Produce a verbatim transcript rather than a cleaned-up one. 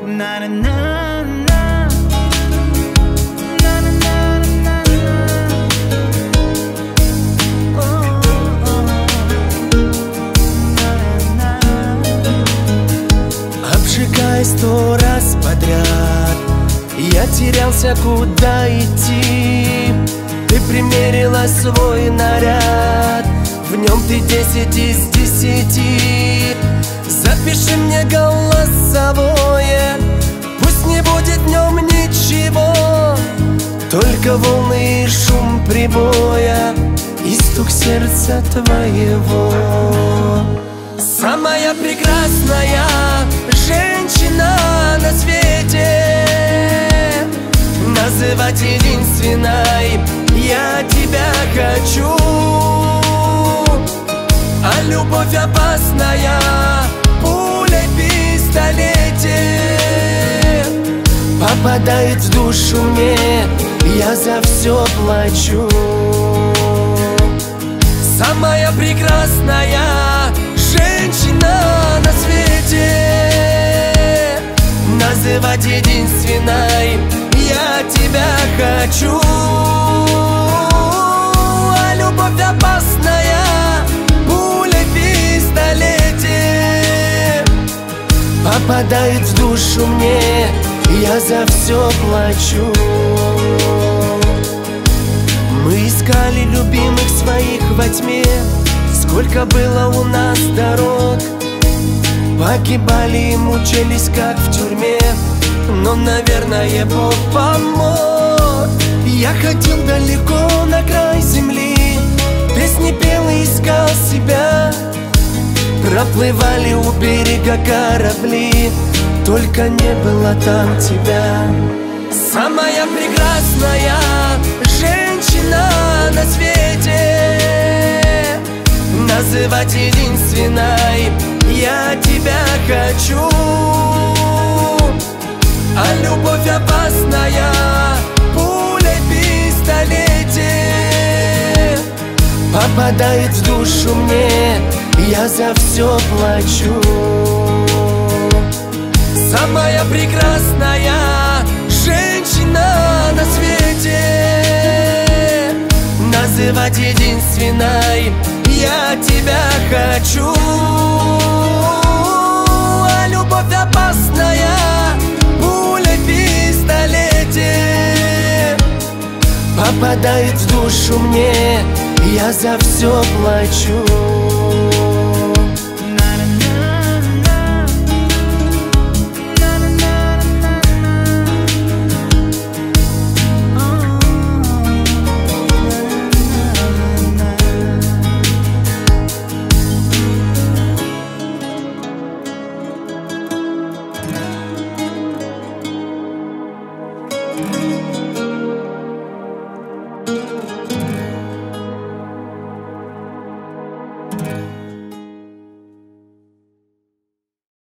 На-на-на-на. Обжигай сто раз подряд, я терялся, куда идти. Ты примерила свой наряд, в нем ты десять из десяти. Запиши мне голосовое, пусть не будет в нем ничего, только волны и шум прибоя и стук сердца твоего. Самая прекрасная женщина на свете, называть единственной я тебя хочу. А любовь опасная, пуля в пистолете, попадает в душу мне, я за все плачу. Самая прекрасная женщина на свете, называть единственной я тебя хочу. А любовь опасная, пуля в пистолете, попадает в душу мне, я за все плачу. Мы искали любимых своих во тьме, сколько было у нас дорог, погибали и мучились, как в тюрьме, но, наверное, Бог помог. Я ходил далеко на край земли, песни пел и искал себя. Проплывали у берега корабли, только не было там тебя. Самая прекрасная женщина на свете, называть единственной я тебя хочу. А любовь опасная, пуля в пистолете, попадает в душу мне, я за все плачу. Самая прекрасная женщина на свете, называть единственной я тебя хочу. А любовь опасная, пуля в пистолете, попадает в душу мне, я за все плачу. Thank you.